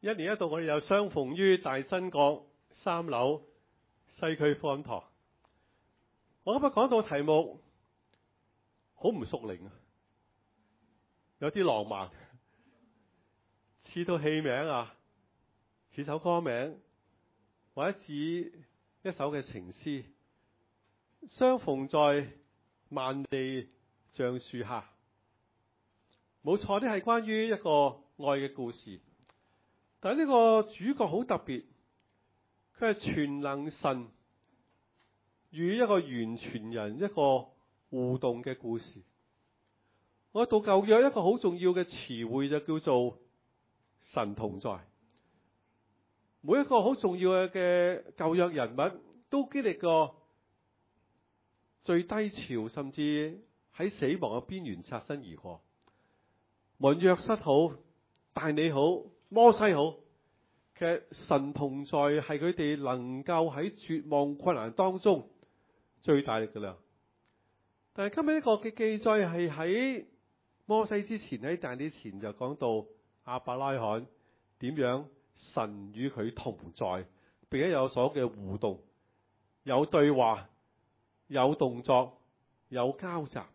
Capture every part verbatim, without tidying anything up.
一年一度我哋又相逢於大新角三樓西區福音堂。我今日講到題目好唔屬靈啊，有啲浪漫，似套戲名啊，似首歌名，或者似一首嘅情詩。相逢在萬里橡樹下，冇錯，呢係關於一個愛嘅故事。但係呢個主角好特別，佢係全能神與一個完全人一個互動嘅故事。我讀舊約一個好重要嘅詞彙就叫做神同在。每一個好重要嘅舊約人物都經歷過最低潮，甚至喺死亡嘅邊緣擦身而過。無論約瑟好，但你好，摩西好，其實神同在係佢哋能夠喺絕望困難當中最大力嘅量。但係今日呢個嘅記載係喺摩西之前，喺但以理前就講到亞伯拉罕點樣神與佢同在，並且有所嘅互動，有對話，有動作，有交集。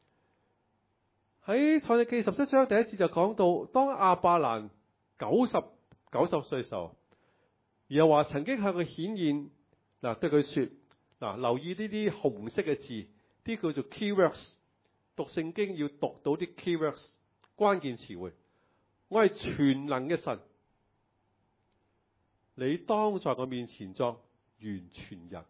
喺創世記十七章第一節就講到，當亞伯蘭九十九十歲嘅時候，又話曾經向佢顯現，嗱對佢說，嗱留意呢啲紅色嘅字，啲叫做 keywords， 讀聖經要讀到啲 keywords 關鍵詞彙。我係全能嘅神，你當在我面前作完全人。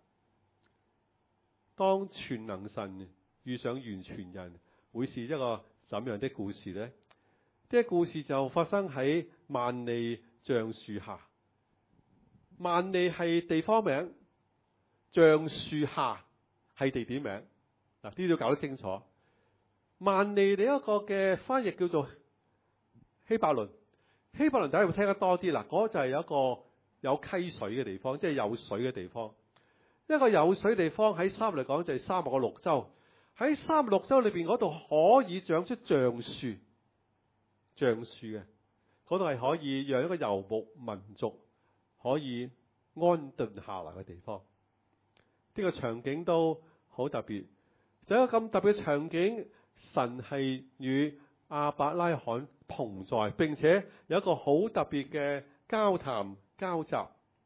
當全能神遇上完全人，會是一個怎樣的故事呢？呢、這個故事就發生喺萬里橡樹下。萬里係地方名，橡樹下係地點名。嗱，呢啲都搞得清楚。萬里另一個嘅翻譯叫做希伯倫。希伯倫大家會聽得多啲。嗱，嗰就係有一個有溪水嘅地方，即係有水嘅地方。一個有水地方喺沙漠嚟講就係沙漠嘅綠洲。喺沙漠綠洲裏邊嗰度可以長出橡樹，橡樹嘅嗰度係可以讓一個游牧民族可以安頓下來嘅地方。呢個場景都好特別。就一個咁特別嘅場景，神係與亞伯拉罕同在，並且有一個好特別嘅交談交集。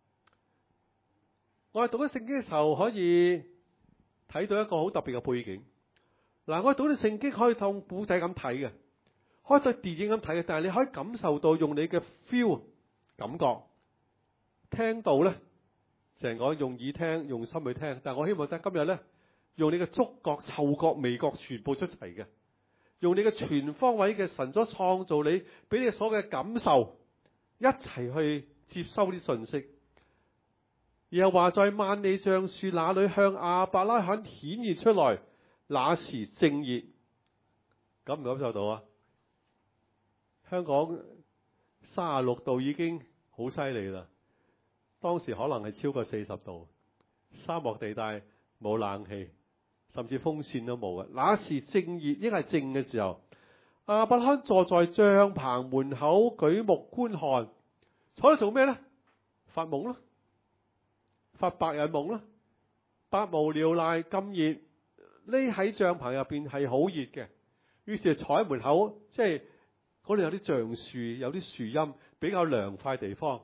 我哋讀緊聖經嘅時候，可以睇到一個好特別嘅背景。嗱，我哋讀啲聖經可以當古仔咁睇嘅，可以當電影咁睇嘅，但係你可以感受到，用你嘅 feel 感覺聽到咧，成個用耳聽，用心去聽。但係我希望得今日咧，用你嘅觸覺、嗅覺、味覺全部出齊嘅，用你嘅全方位嘅神所創造你，俾你所嘅感受一齊去接收啲信息。然後話在萬里橡樹那裏向亞伯拉罕顯現出來，那時正熱。感唔感受到啊？香港三十六度已經好犀利啦，當時可能係超過四十度。沙漠地帶冇冷氣，甚至風扇都冇嘅。那時正熱，應係正嘅時候。亞伯拉罕坐在帳棚門口，舉目觀看，坐喺度做咩咧？發夢咯。發白日夢啦，百無聊賴咁熱，匿喺帳篷入邊係好熱嘅。於是就坐喺門口，即係嗰度有啲橡樹，有啲樹蔭，比較涼快地方。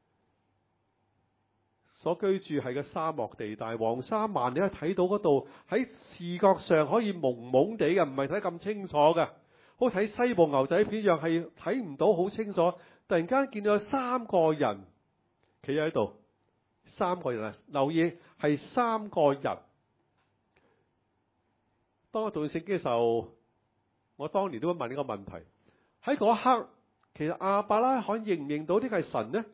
所居住係個沙漠地帶，黃沙萬里，你可以睇到嗰度喺視覺上可以蒙蒙地嘅，唔係睇咁清楚嘅，好睇西部牛仔片一樣，係睇唔到好清楚。突然間見到有三個人企喺度。三個人啊，留意係三個人。當我讀聖經嘅時候，我當年都會問呢個問題。喺嗰一刻，其實亞伯拉罕認唔認到呢個係神呢？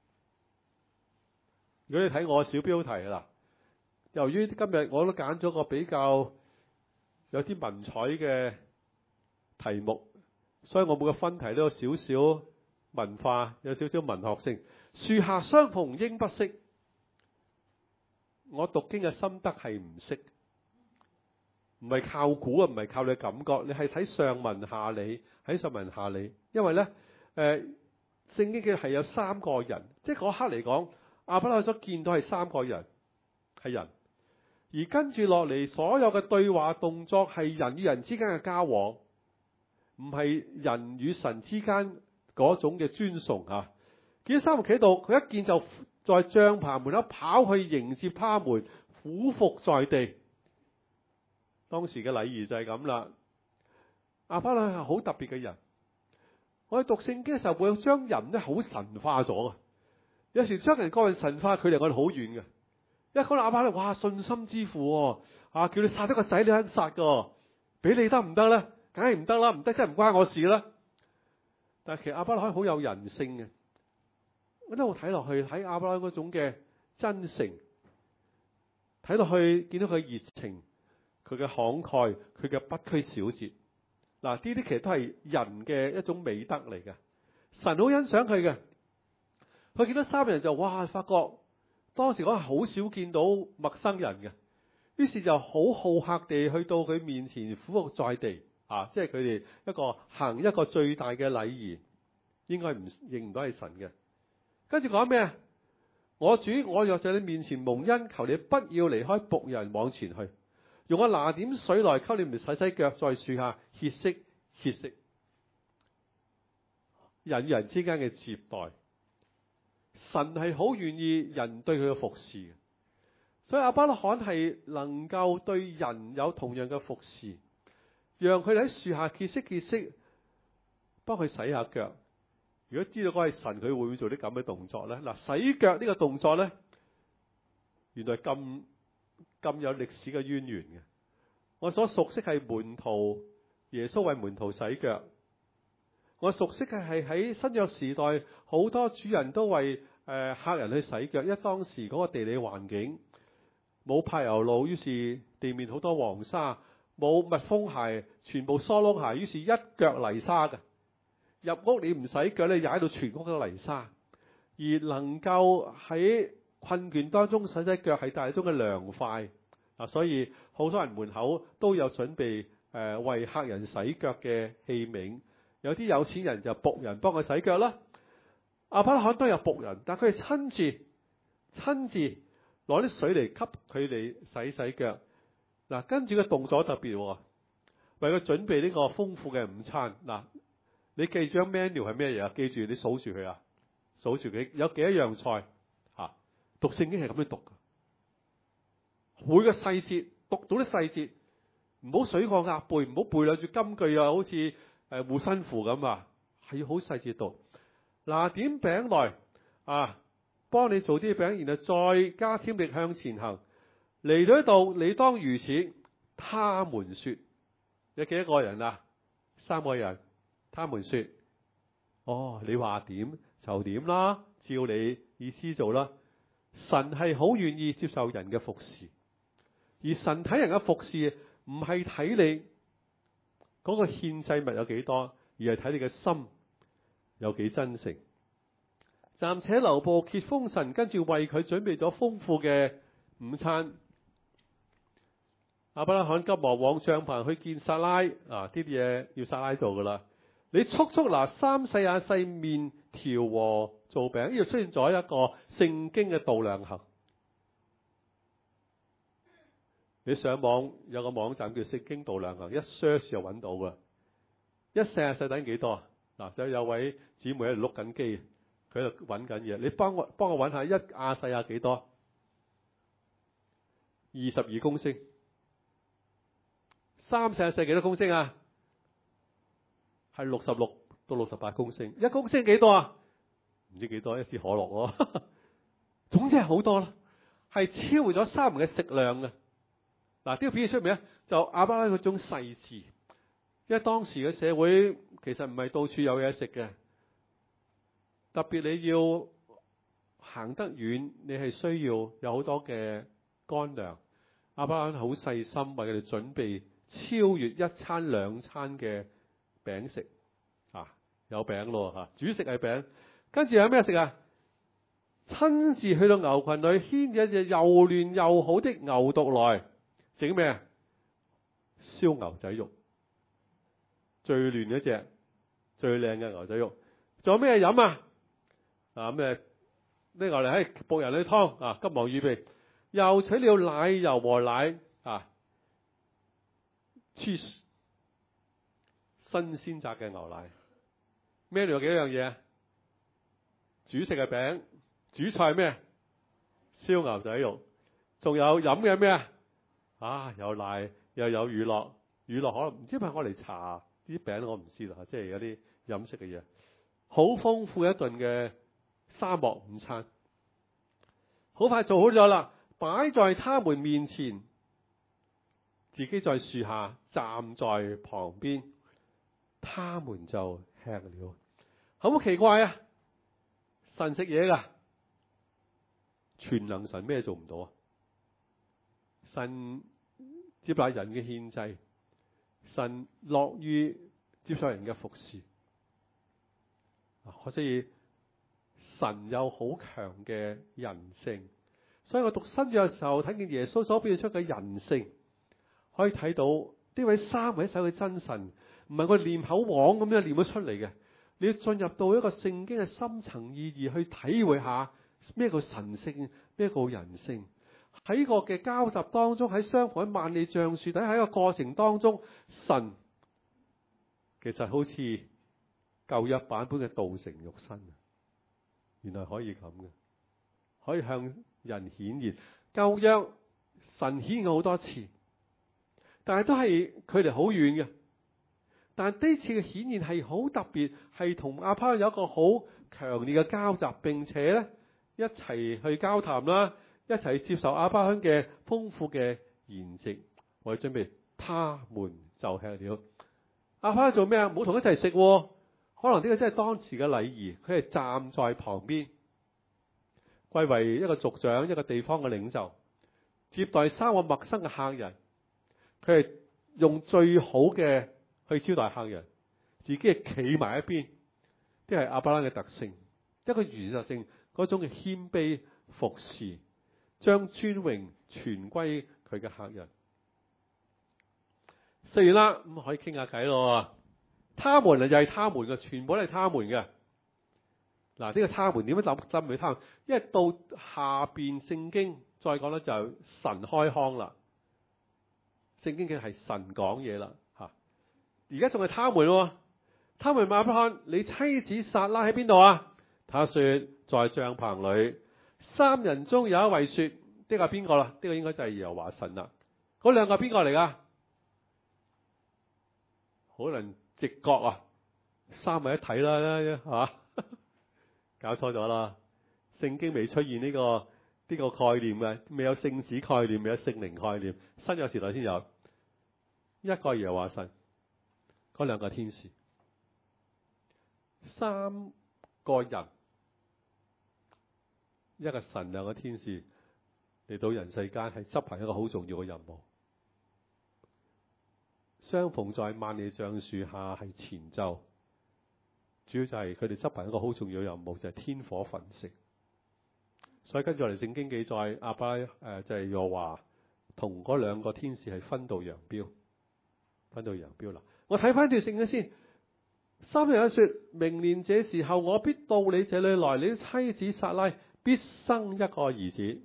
如果你睇我小標題啦，由於今日我都揀咗個比較有啲文采嘅題目，所以我每個分題都有少少文化，有少少文學性。樹下相逢應不識。我讀經嘅心得係唔識，唔係靠估啊，唔係靠你嘅感覺，你係睇上文下理，喺上文下理。因為咧，誒、呃， 聖經嘅係有三個人，即係嗰刻嚟講，亞伯拉罕所見到係三個人，係人。而跟住落嚟，所有嘅對話動作係人與人之間嘅交往，唔係人與神之間嗰種嘅尊崇吓。見到三個企喺度，佢一見就在帳篷門口跑去迎接他們，俯伏在地。當時嘅禮儀就係咁啦。亞伯拉罕係好特別嘅人。我哋讀聖經嘅時候，會將人咧好神化咗啊！有時將人個人神化，佢離我哋好遠嘅。一講到亞伯拉罕，哇，信心之父啊，叫你殺咗個仔，你肯殺噶，俾你得唔得咧？梗係唔得啦，唔得真係唔關我事啦。但係其實亞伯拉罕好有人性嘅。我一路睇落去，睇亞伯拉罕嗰種嘅真誠，睇落去見到佢熱情，佢嘅慷慨，佢嘅不拘小節。嗱，呢啲其實都係人嘅一種美德嚟嘅。神好欣賞佢嘅。佢見到三個人就哇，發覺當時我係好少見到陌生人嘅，於是就好好客地去到佢面前俯伏在地啊！即係佢哋一個行一個最大嘅禮儀，應該唔認唔到係神嘅。跟住講咩啊？我主，我若在你面前蒙恩，求你不要離開僕人往前去，用我拿點水來給你們洗洗腳，在樹下歇息歇息。人與人之間嘅接待，神係好願意人對佢嘅服侍嘅，所以亞伯拉罕係能夠對人有同樣嘅服侍，讓佢哋喺樹下歇息歇息，幫佢洗下腳。如果知道嗰係神，佢會唔會做啲咁嘅動作咧？嗱，洗腳呢個動作咧，原來咁咁有歷史嘅淵源嘅。我所熟悉係門徒，耶穌為門徒洗腳。我熟悉嘅係喺新約時代，好多主人都為誒、呃、客人去洗腳。因為當時嗰個地理環境冇柏油路，於是地面好多黃沙，冇密封鞋，全部疏窿鞋，於是一腳泥沙嘅。入屋你唔洗腳咧，踩到全屋都泥沙。而能夠喺困倦當中洗洗腳，係帶嚟一種嘅涼快啊！所以好多人門口都有準備誒、呃、為客人洗腳嘅器皿。有啲有錢人就僕人幫佢洗腳啦。亞伯拉罕都有僕人，但佢係親自親自攞啲水嚟給佢哋洗洗腳。嗱，跟住個動作特別，為佢準備呢個豐富嘅午餐。嗱，你記住張 menu 係咩嘢啊？記住你數住佢啊，數住佢有幾多樣菜吓。讀聖經係咁樣讀噶，每個細節讀到啲細節，唔好水過鴨背，唔好背兩住金句啊，好似誒護身符咁啊，係要好細節讀。拿點餅來啊，幫你做啲餅，然後再加添力向前行。嚟到呢度，你當如此。他們說，有幾多個人啊？三個人。他們說：哦，你話點就點啦，照你意思做啦。神係好願意接受人嘅服侍，而神睇人嘅服侍唔係睇你嗰個獻祭物有幾多，而係睇你嘅心有幾真誠。暫且留步，歇風神跟住為佢準備咗豐富嘅午餐。亞伯拉罕急忙往帳篷去見撒拉，啊，呢啲嘢要撒拉做噶啦。你速速拿三細亞細麵調和做餅，呢度出現咗一個聖經嘅度量衡。你上網有個網站叫聖經度量衡，一 search 就揾到噶。一細亞細等於幾多？嗱，就有位姊妹喺度碌緊機，佢喺度揾緊嘢。你幫我幫我揾下一亞細亞幾多？二十二公升。三細亞細幾多公升啊？係六十六到六十八公升，一公升幾多啊？唔知幾多，一支可樂喎。總之係好多啦，係超過咗三人嘅食量嘅。嗱，呢個表現出面咧，就亞伯拉罕嗰種細緻，因為當時嘅社會其實唔係到處有嘢食嘅，特別你要行得遠，你係需要有好多嘅乾糧。亞伯拉罕好細心為佢哋準備超越一餐兩餐嘅餅食啊，有餅咯吓，主食係餅，跟住有咩食啊？親自去到牛群裏牽一隻又嫩又好的牛犢來，整咩啊？燒牛仔肉，最嫩一隻，最靚嘅牛仔肉。仲有咩飲啊？ 啊咩？呢個嚟喺僕人去湯啊，急忙預備，又取了奶油和奶啊 cheese 新鮮炸嘅牛奶，咩嚟？有幾樣嘢啊？煮食嘅餅，主菜咩？燒牛仔肉，仲有飲嘅咩啊？啊，有奶又有乳酪，乳酪可能唔知係咪我嚟搽啲餅，我唔知啦，即係有啲飲食嘅嘢，好豐富一頓嘅沙漠午餐，好快做好咗啦，擺在他們面前，自己在樹下站在旁邊，他們就吃了。好唔好奇怪啊？神食嘢噶，全能神咩做唔到啊？神接納人嘅獻祭，神樂於接受人嘅服侍。可以神有好強嘅人性，所以我讀新約嘅時候睇見耶穌所表現出嘅人性，可以睇到呢位三位一體嘅真神，唔係我哋念口簧咁樣念咗出嚟嘅。你要進入到一個聖經嘅深層意義去體會下咩叫神性，咩叫人性。喺個嘅交集當中，喺相逢喺萬里橡樹底下，喺個過程當中，神其實好似舊約版本嘅道成肉身，原來可以咁嘅，可以向人顯現。舊約神顯現好多次，但係都係距離好遠嘅。但係呢次嘅顯現係好特別，係同亞伯拉罕有一個好強烈嘅交集，並且咧一齊去交談啦，一齊接受亞伯拉罕嘅豐富嘅筵席。我哋準備，他們就吃了。亞伯拉罕做咩啊？冇同一齊食，可能呢個真係當時嘅禮儀。佢係站在旁邊，貴為一個族長，一個地方嘅領袖，接待三個陌生嘅客人。佢係用最好嘅去招待客人，自己係企埋一邊，呢係亞伯拉罕嘅特性，一個原則性嗰種嘅謙卑服侍，將尊榮傳歸佢嘅客人。食完啦，咁可以傾下偈咯。他們啊，又係他們嘅，全部都係他們嘅。嗱，呢個他們點樣諗諗佢他們？因為到下邊聖經再講咧，就神開腔啦。聖經嘅係神講嘢啦。而家仲係他們喎，他們問亞伯拉罕：你妻子撒拉喺邊度啊？他說：在帳棚裏。三人中有一位說：呢個係邊個啦？呢個應該就係耶和華神啦。嗰兩個係邊個嚟噶？可能直覺啊，三位一體啦，係嘛？搞錯咗啦！聖經未出現呢個呢個概念嘅，未有聖子概念，未有聖靈概念，新約時代先有。一個耶和華神。嗰兩個天使，三個人，一個神，兩個天使嚟到人世間，係執行一個好重要嘅任務。相逢在萬里橡樹下係前奏，主要就係佢哋執行一個好重要嘅任務，就係、是、天火焚城。所以跟住嚟聖經記載，亞伯拉誒就係又話同嗰兩個天使係分道揚鑣，分道揚鑣啦。我睇翻段聖經先，三人說：明年這時候，我必到你這裏來，你的妻子撒拉必生一個兒子。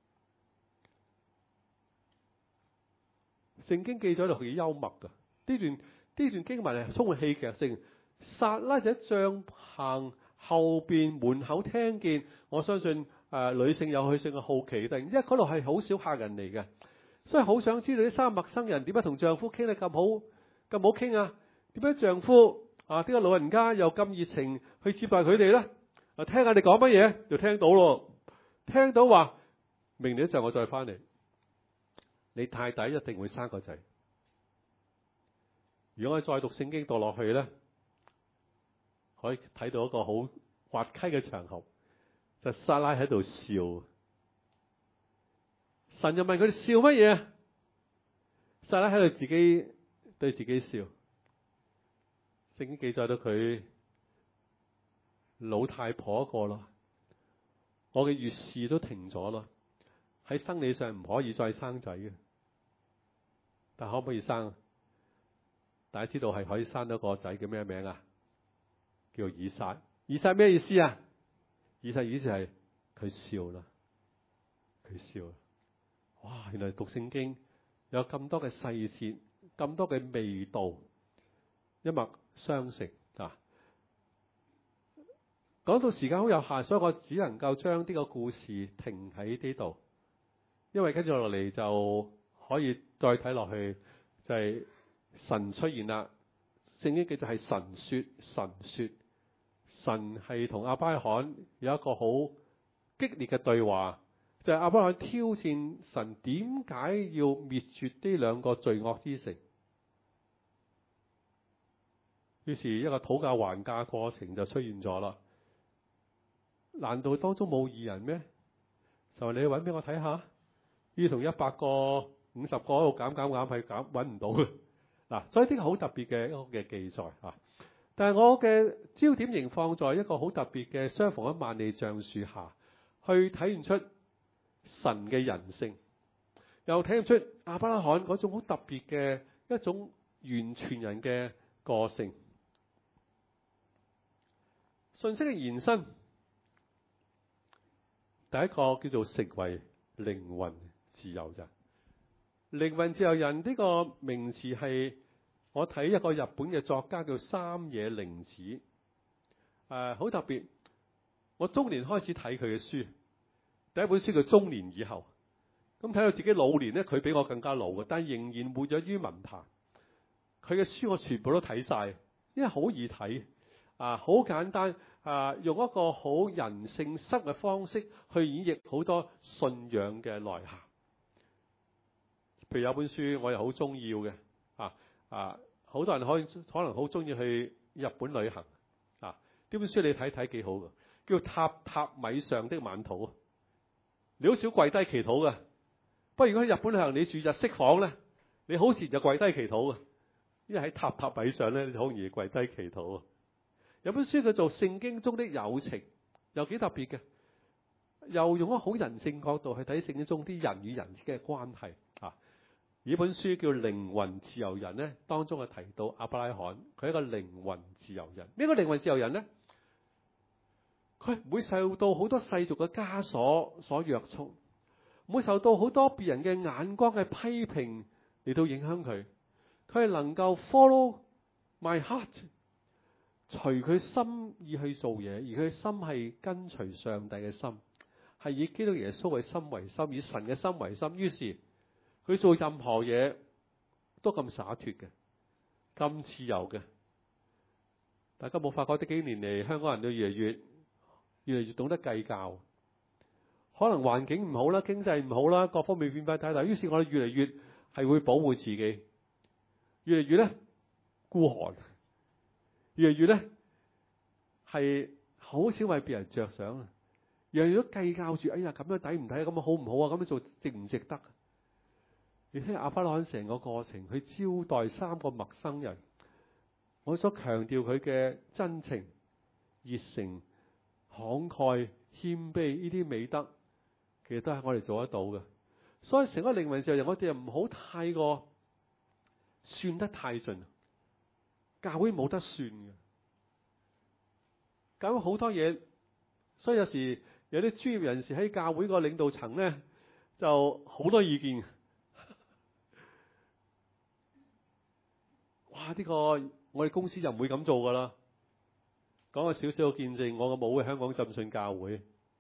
聖經記載到幾幽默噶，呢段呢段經文係充滿戲劇性。撒拉就喺帳篷後邊門口聽見，我相信誒、呃、女性有女性嘅好奇，突然之間嗰度係好少客人嚟嘅，所以好想知道啲三個陌生人點解同丈夫傾得咁好。咁好傾啊？點解丈夫啊？點解老人家又咁熱情去接待佢哋咧？啊，聽下你講乜嘢就聽到咯。聽到話明年一陣我再翻嚟，你太太一定會生個仔。如果我再讀聖經讀落去咧，可以睇到一個好滑稽嘅場合，就撒拉喺度笑。神就問佢哋笑乜嘢？撒拉喺度自己。對自己笑，聖經記載到佢老太婆一個啦，我嘅月事都停咗啦，喺生理上唔可以再生仔嘅，但可唔可以生？大家知道係可以生到個仔，叫咩名啊？叫以撒。以撒咩意思啊？ 以上意思係佢笑啦，佢笑。哇！原來讀聖經有咁多嘅細節，咁多嘅味道，一脈相承啊！講到時間好有限，所以我只能夠將呢個故事停喺呢度，因為跟住落嚟就可以再睇落去，就係、是、神出現啦。聖經記載係神說，神說，神係同亞伯拉罕有一個好激烈嘅對話，就係、是、亞伯拉罕挑戰神點解要滅絕呢兩個罪惡之城。於是一個討價還價過程就出現咗啦。難道當中冇義人咩？就話你去揾俾我睇下。於是同一百個、五十個喺度減減減，係減揾唔到嘅。嗱，所以呢個好特別嘅一個嘅記載啊。但係我嘅焦點仍放在一個好特別嘅相逢喺萬里橡樹下，去體現出神嘅人性，又體現出亞伯拉罕嗰種好特別嘅一種完全人嘅個性。信息嘅延伸。第一個叫做成為靈魂自由人。靈魂自由人呢個名詞係我睇一個日本嘅作家叫三野玲子，誒、呃、好特別。我中年開始睇佢嘅書，第一本書叫《中年以後》。咁睇到自己老年咧，佢比我更加老嘅，但係仍然活躍於文壇。佢嘅書我全部都睇晒，因為好易睇，啊好簡單。啊！用一個好人性深嘅方式去演繹好多信仰嘅內涵。譬如有本書我又好中意嘅，啊啊！好多人可以可能好中意去日本旅行。啊！呢本書你睇睇幾好嘅，叫《榻榻米上的晚禱》啊！你好少跪低祈禱嘅，不過如果喺日本旅行你住日式房咧，你好自然就跪低祈禱嘅，因為喺榻榻米上咧，你好容易跪低祈禱啊！有本書叫做《聖經中的友情》，又幾特別嘅，又用咗好人性角度去睇聖經中啲人與人之間嘅關係啊！呢本書叫《靈魂自由人》咧，當中係提到亞伯拉罕，佢係一個靈魂自由人。咩個靈魂自由人咧？佢唔會受到好多世俗嘅枷鎖所約束，唔會受到好多別人嘅眼光嘅批評嚟到影響佢。佢係能夠 follow my heart。隨佢心意去做嘢，而佢嘅心係跟隨上帝嘅心，係以基督耶穌嘅心為心，以神嘅心為心。於是佢做任何嘢都咁灑脫嘅，咁自由嘅。大家冇發覺呢幾年嚟，香港人都越嚟越越嚟越懂得計較。可能環境唔好啦，經濟唔好啦，各方面變化太大，於是我哋越嚟越係會保護自己，越嚟越咧孤寒。越嚟越咧係好少為別人着想啊！越嚟越都計較住，哎呀咁樣抵唔抵？咁樣好唔好啊？咁樣做值唔值得？你睇亞伯拉罕成個過程，佢招待三個陌生人，我所強調佢嘅真情、熱誠、慷慨、謙卑呢啲美德，其實都係我哋做得到嘅。所以成個靈魂自由人，我哋又唔好太過算得太盡。教會冇得算嘅，教會好多嘢，所以有時有啲專業人士喺教會個領導層咧，就好多意見。哇！呢個我哋公司就唔會咁做噶啦。講個少少嘅見證，我個母嘅香港浸信教會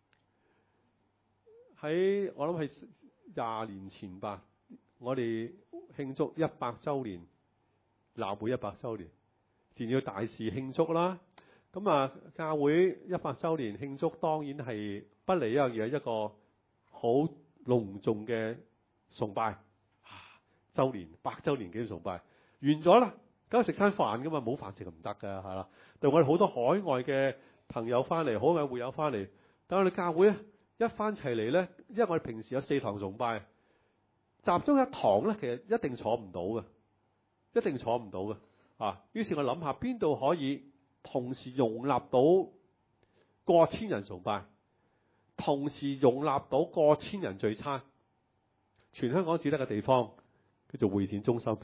喺我諗係廿年前吧，我哋慶祝一百週年，立會一百週年。自然要大事慶祝啦，咁啊教會一百週年慶祝當然係不離一樣嘢，一個好隆重嘅崇拜，啊週年百週年嘅崇拜完咗啦，梗係食餐飯噶嘛，冇飯食唔得噶係啦。對我哋好多海外嘅朋友翻嚟，海外會友翻嚟，但我哋教會咧一翻齊嚟咧，因為我哋平時有四堂崇拜，集中一堂咧，其實一定坐唔到嘅，一定坐唔到嘅。啊！於是我諗下邊度可以同時容納到過千人崇拜，同時容納到過千人聚餐。全香港只得嘅地方叫做會展中心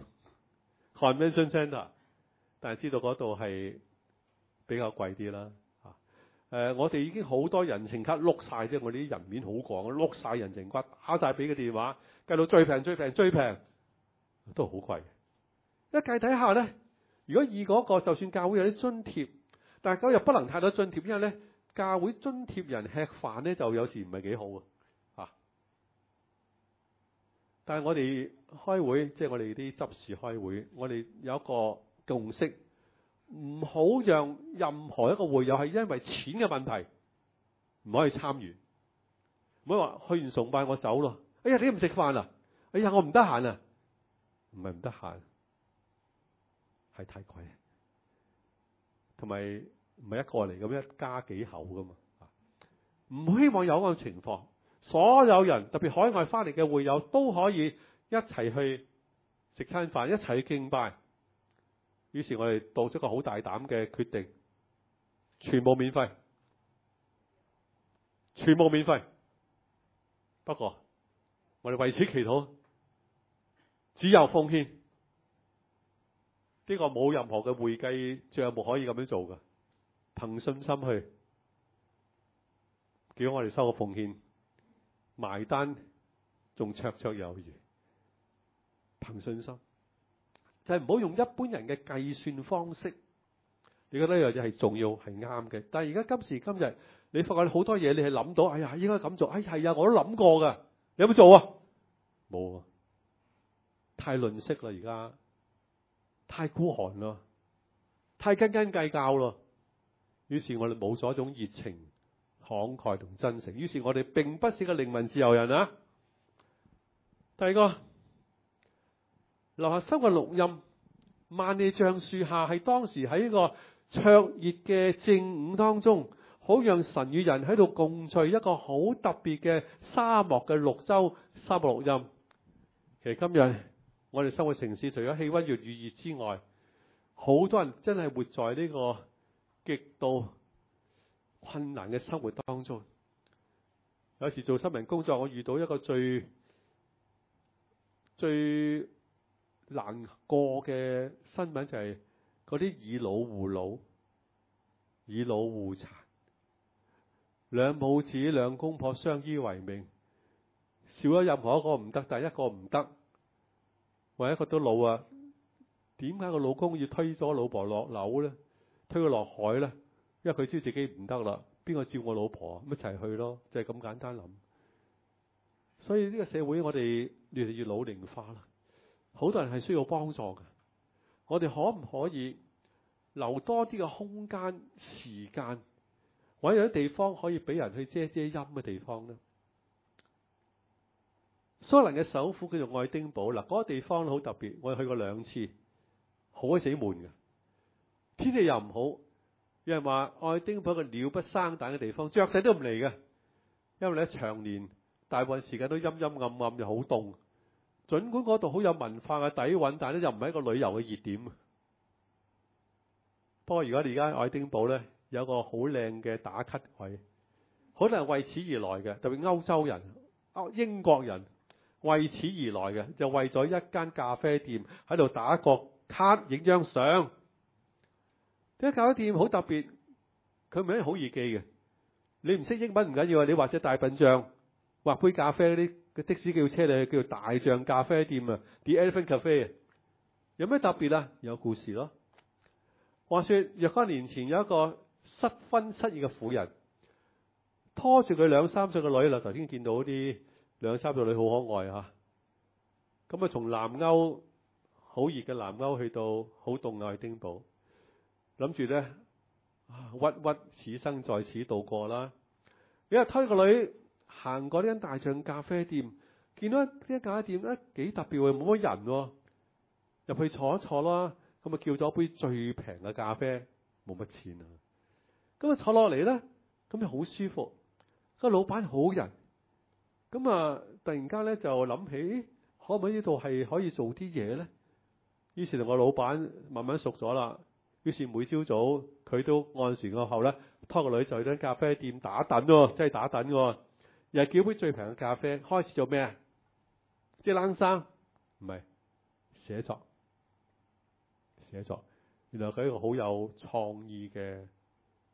（Convention Centre），但係知道嗰度係比較貴啲啦。啊呃，我哋已經好多人情卡碌晒啫，我哋啲人面好廣，碌晒人情卡，打晒俾個電話，計到最平最平最平，都好貴。一計睇下咧，如果以嗰個就算教會有啲津貼，但係今日不能太多津貼，因為咧教會津貼人吃飯咧就有時唔係幾好啊。但係我哋開會，即係我哋啲執事開會，我哋有一個共識，唔好讓任何一個會友係因為錢嘅問題唔可以參與。唔好話去完崇拜我走咯，哎呀你唔食飯啊？哎呀我唔得閒啊？唔係唔得閒，係太貴，同埋唔係一個嚟咁，一家幾口噶嘛。唔希望有嗰個情況，所有人特別海外翻嚟嘅會友都可以一齊去食餐飯，一齊去敬拜。於是我哋做咗個好大膽嘅決定，全部免費，全部免費。不過我哋為此祈禱，只有奉獻。呢個冇任何嘅會計賬目可以咁樣做㗎，憑信心去，叫我哋收個奉獻，埋單仲綽綽有餘，憑信心。就係唔好用一般人嘅計算方式。你覺得呢樣嘢係重要係啱嘅，但係而家今時今日，你發覺好多嘢你係諗到，哎呀應該咁做，哎係啊我都諗過㗎，你有冇做啊？冇啊，太吝嗇啦，而家太孤寒啦，太斤斤計較咯。於是我哋冇咗一種熱情、慷慨同真誠。於是我哋並不是個靈魂自由人啊。第二個。留學生嘅錄音，萬里橡樹下係當時喺呢個灼熱嘅正午當中，好讓神與人喺度共聚一個好特別嘅沙漠嘅綠洲沙漠錄音。其實今日我哋生活城市，除咗氣溫越嚟越熱之外，好多人真係活在呢個極度困難嘅生活當中。有時做新聞工作，我遇到一個最最難過嘅新聞就係嗰啲以老護老、以老護殘，兩母子兩公婆相依為命，少咗任何一個唔得，但係一個唔得，或者一個都老啊，點解個老公要推咗老婆落樓咧？推佢落海咧？因為佢知道自己唔得啦，邊個照我老婆？咁一齊去咯，就係咁簡單諗。所以呢個社會我哋越嚟越老齡化啦。好多人係需要幫助嘅，我哋可唔可以留多啲嘅空間、時間，或者有啲地方可以俾人去遮遮陰嘅地方呢？蘇格蘭嘅首府叫做愛丁堡，嗱，嗰個地方好特別，我哋去過兩次，好鬼死悶嘅，天氣又唔好，有人話愛丁堡係個鳥不生蛋嘅地方，雀仔都唔嚟嘅，因為咧長年大部分時間都陰陰暗暗又好凍。儘管嗰度好有文化嘅底蘊，但係咧又唔係一個旅遊嘅熱點。不過如果你而家愛丁堡咧有個好靚嘅打卡位，好多人為此而來嘅，特別歐洲人、英國人為此而來嘅，就為咗一間咖啡店喺度打個卡影張相。呢間咖啡店好特別，佢名好易記嘅。你唔識英文唔緊要啊，你或者大笨象畫杯咖啡嗰啲。個的士叫車你去叫做大象咖啡店啊 ，The Elephant Cafe。有咩特別啊？有故事咯。話說若干年前有一個失婚失意嘅婦人，拖住佢兩三歲嘅女啦。頭先見到啲兩三歲女好可愛嚇。咁啊，從南歐好熱嘅南歐去到好凍嘅愛丁堡，諗住咧鬱鬱此生在此度過啦。你又推個女。行過呢間大象咖啡店，見到呢間咖啡店咧幾特別喎，冇乜人喎，入去坐一坐啦。咁啊叫咗杯最平嘅咖啡，冇乜錢啊。咁啊坐落嚟咧，咁就好舒服。個老闆好人，咁啊突然間咧就諗起，可唔可以呢度係可以做啲嘢咧？於是同個老闆慢慢熟咗啦。於是每朝早佢都按時過後咧，拖個女就去間咖啡店打躉喎，真係打躉喎。又叫杯最平嘅咖啡，開始做咩啊？即係冷衫，唔係寫作，寫作。原來佢係一個好有創意嘅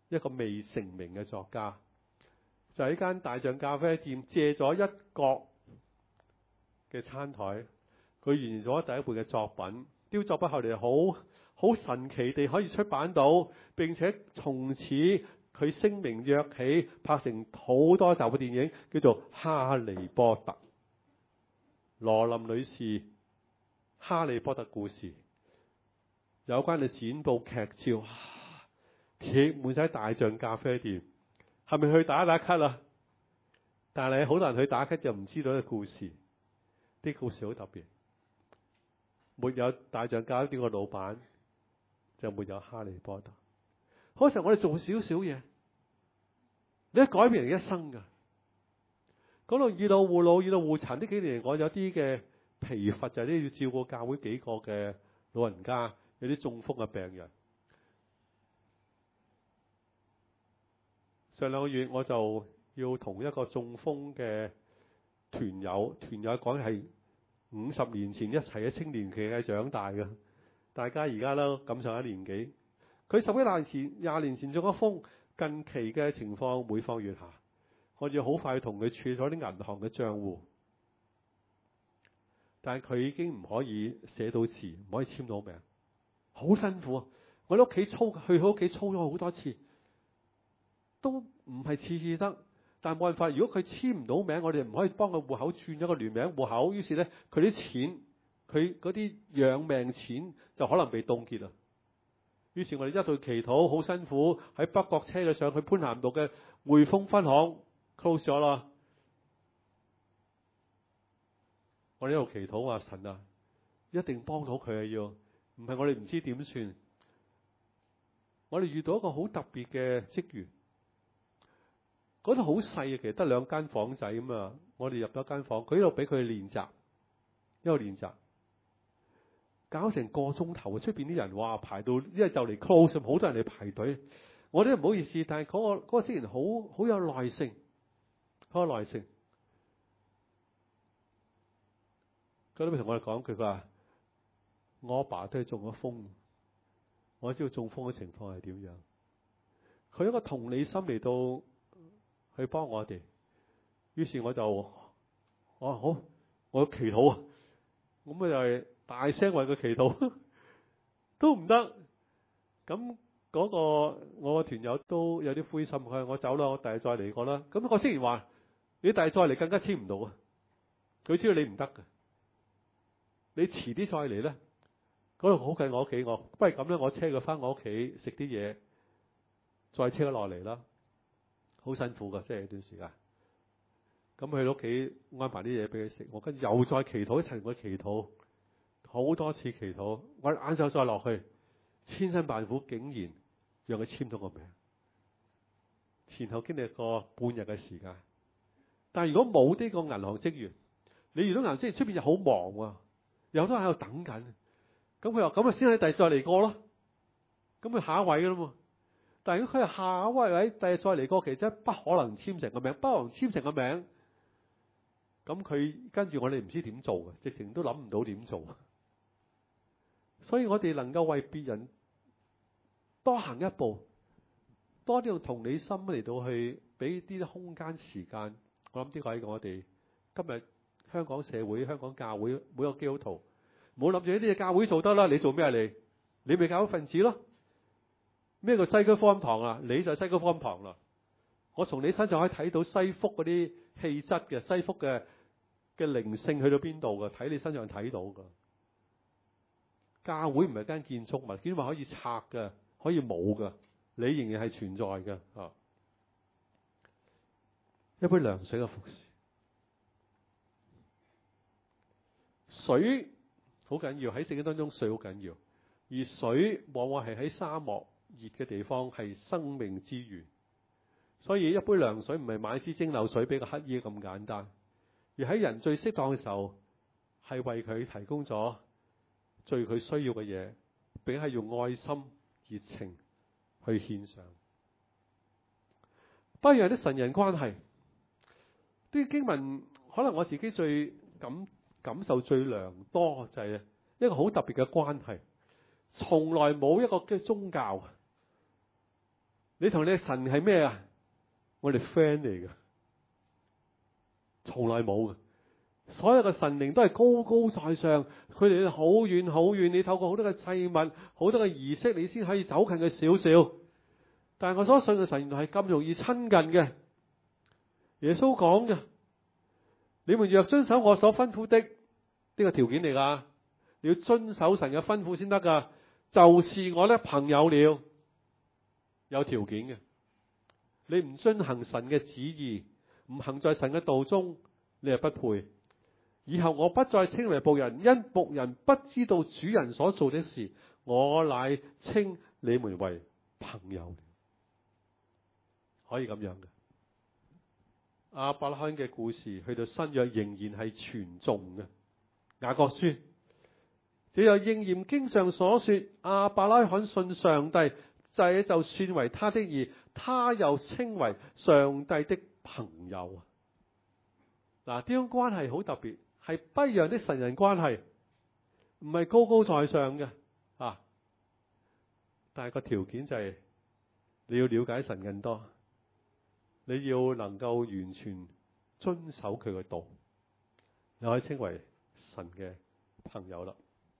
一個未成名嘅作家，就喺間大象咖啡店借咗一角嘅餐台，佢完成咗第一本嘅作品。雕作品後嚟好好神奇地可以出版到，並且從此佢聲名躍起，拍成好多集嘅電影，叫做《哈利波特》。羅琳女士《哈利波特》故事有關嘅剪報劇照，貼滿晒大象咖啡店，係咪去打打卡啊？但係好多人去打卡就唔知道呢個故事，啲故事好特別。沒有大象咖啡店個老闆，就沒有哈利波特。嗰時候我哋做少少嘢，你一改變人一生噶。講到以老護老、以老護殘呢幾年，我有啲嘅疲乏，就係啲要照顧教會幾個嘅老人家，有啲中風嘅病人。上兩個月我就要同一個中風嘅團友，團友講係五十年前一齊喺青年期嘅長大嘅，大家而家都咁上下年紀。佢十幾年前、廿年前中咗風，近期嘅情況每況愈下。我要好快同佢處理咗啲銀行嘅賬戶，但係佢已經唔可以寫到字，唔可以簽到名，好辛苦啊！我喺屋企操，去佢屋企操咗好多次，都唔係次次得。但係冇辦法，如果佢簽唔到名，我哋唔可以幫佢戶口轉咗個聯名戶口，於是咧佢啲錢，佢嗰啲養命錢就可能被凍結啦。於是我哋一度祈禱，好辛苦喺北角車嘅上去潘咸道嘅匯豐分行 close 咗啦。我哋一度祈禱話神啊，一定幫到佢啊！要唔係我哋唔知點算。我哋遇到一個好特別嘅職員。嗰度好細嘅，其實得兩間房仔咁啊！我哋入咗間房，佢喺度俾佢練習，一路練習，搞成個鐘頭。出邊啲人哇排到，因為就嚟 close，好多人嚟排隊。我哋唔好意思，但係嗰、嗰個嗰、嗰個職員好好有耐性，好有耐性。佢都同我哋講句話：我阿爸都係中咗風，我知道中風嘅情況係點樣。佢有一個同理心嚟到。去幫我哋，於是我就，我好，我祈禱啊，咁啊就係大聲為佢祈禱，都唔得。咁嗰個我個團友都有啲灰心，佢話我走啦，我第日再嚟過啦。咁我雖然話你第日再嚟更加簽唔到啊，佢知道你唔得㗎，你遲啲再嚟咧，嗰度好近我屋企，我不如咁咧，我車佢翻我屋企食啲嘢，再車佢落嚟啦。好辛苦噶，即係呢段時間。咁去屋企安排啲嘢俾佢食，我跟住又再祈禱，一齊同佢祈禱，好多次祈禱。我晏晝再落去，千辛萬苦，竟然讓佢簽咗個名。前後經歷過半日嘅時間。但係如果冇呢個銀行職員，你遇到銀行職員出邊又好忙啊，有好多人喺度等緊。咁佢話：咁啊，先喺第日再嚟過咯。咁佢下一位噶啦嘛。但係如果佢係下一位，第日再嚟過，其實不可能簽成個名，不可能簽成個名。咁佢跟住我哋唔知點做嘅，直情都諗唔到點做。所以我哋能夠為別人多行一步，多啲用同理心嚟到去俾啲空間時間。我諗呢個係我哋今日香港社會、香港教會每個基督徒，唔好諗住呢啲嘢教會做得啦，你做咩啊你？你咪教會分子咯。咩叫西區福音堂啊？你就係西區福音堂啦。我從你身上可以睇到西福嗰啲氣質嘅，西福嘅嘅靈性去到邊度嘅？睇你身上睇到噶。教會唔係間建築物，建築物可以拆嘅，可以冇嘅，你仍然係存在嘅。啊，一杯涼水嘅服侍，水好緊要，喺聖經當中水好緊要，而水往往係喺沙漠熱嘅地方係生命之源，所以一杯涼水唔係買支蒸餾水俾個乞兒咁簡單，而喺人最適當嘅時候係為佢提供咗最佢需要嘅嘢，並係用愛心熱情去獻上。不如有啲神人關係，啲經文可能我自己最感感受最良多就係一個好特別嘅關係，從來冇一個嘅宗教你同你嘅神係咩啊？我哋 friend 嚟嘅，從來冇嘅。所有嘅神靈都係高高在上，佢哋好遠好遠。你透過好多嘅祭物、好多嘅儀式，你先可以走近佢少少。但係我所信嘅神原來係咁容易親近嘅。耶穌講嘅，你們若遵守我所吩咐的，呢個條件嚟噶，你要遵守神嘅吩咐先得噶，就是我的朋友了。有條件嘅，你唔遵行神嘅旨意，唔行在神嘅道中，你係不配。以後我不再稱為僕人，因僕人不知道主人所做的事，我乃稱你們為朋友。可以咁樣嘅。亞伯拉罕嘅故事去到新約仍然係傳頌嘅。雅各書，這又應驗經上所說，亞伯拉罕信上帝，這就算為他的義，他又稱為上帝的朋友。嗱，呢種關係好特別，係不一樣的神人關係，唔係高高在上嘅啊。但係個條件就係、是、你要了解神更多，你要能夠完全遵守佢嘅道，你可以稱為神嘅朋友啦。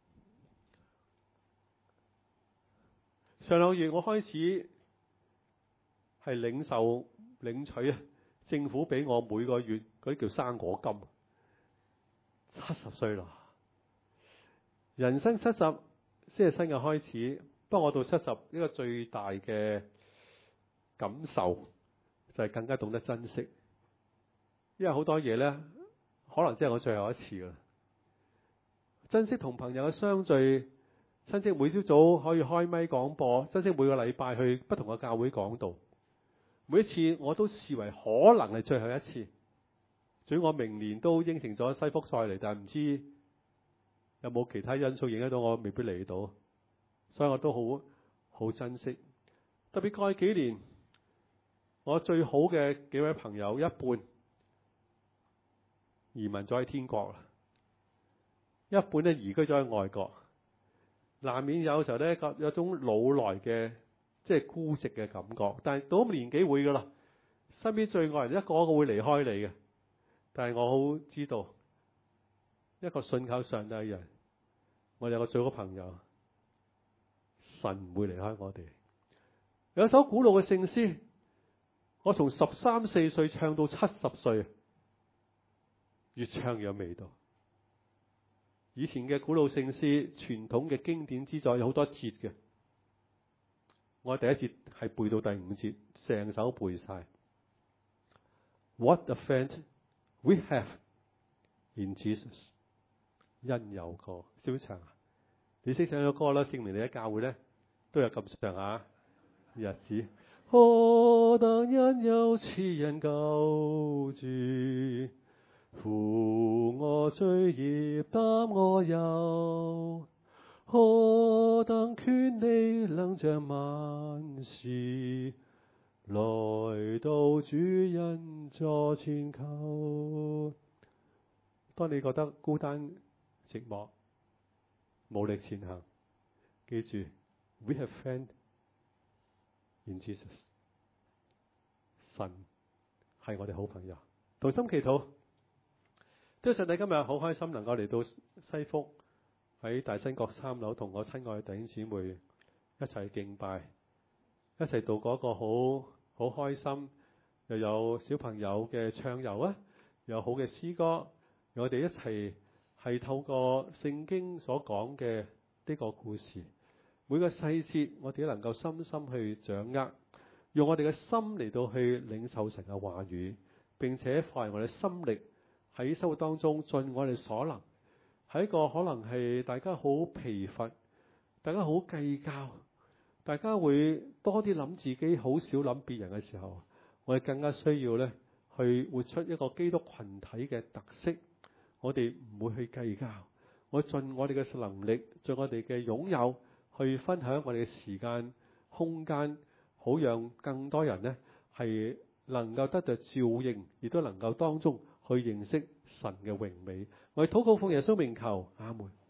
上兩個月我開始係領受領取啊，政府俾我每個月嗰啲叫生果金。七十歲啦，人生七十先係新嘅開始。不過我到七十呢個最大嘅感受就係更加懂得珍惜，因為好多嘢咧可能真係我最後一次啦。珍惜同朋友嘅相聚，珍惜每朝早可以開咪廣播，珍惜每個禮拜去不同嘅教會講道，每一次我都視為可能係最後一次。所以我明年都應承咗西福再嚟，但係唔知有冇其他因素影響到我未必嚟到，所以我都好好珍惜。特別過去幾年，我最好嘅幾位朋友一半移民咗喺天國啦，一半咧移居咗喺外國，難免有時候咧有種老來嘅即係孤寂嘅感覺。但係到咁年紀會噶啦，身邊最愛人一個一個會離開你嘅。但係我好知道，一個信靠上帝嘅人，我有個最好朋友，神唔會離開我哋。有一首古老嘅聖詩，我從十三四歲唱到七十歲，越唱越有味道。以前嘅古老聖詩，傳統嘅經典之作有好多節嘅，我第一節係背到第五節，成首背晒。What a friend we have in Jesus， 恩友歌，識唔識唱啊？你識唱咗歌啦，證明你喺教會咧都有咁上下日子。何等恩友慈人救主，扶我罪孽擔我憂，何等權利能將萬事來到主人座前求。當你覺得孤單寂寞無力前行，記住 We have friend in Jesus， 神係我哋好朋友。同心祈禱，多謝你今日好開心能夠嚟到西福喺大新閣三樓，同我親愛嘅弟兄姊妹一齊敬拜，一齊度過一個好好開心，又有小朋友嘅唱遊啊，有好嘅詩歌，我哋一齊係透過聖經所講嘅呢個故事，每個細節我哋都能夠深深去掌握，用我哋嘅心嚟到去領受神嘅話語，並且發揚我哋心力喺生活當中盡我哋所能。喺一個可能係大家好疲乏，大家好計較，大家會多啲諗自己，好少諗別人嘅時候，我哋更加需要咧去活出一個基督群體嘅特色。我哋唔會去計較，我盡我哋嘅能力，盡我哋嘅擁有去分享我哋嘅時間、空間，好讓更多人呢係能夠得到照應，亦都能夠當中去認識神嘅榮美。我哋禱告奉耶穌名求，阿門。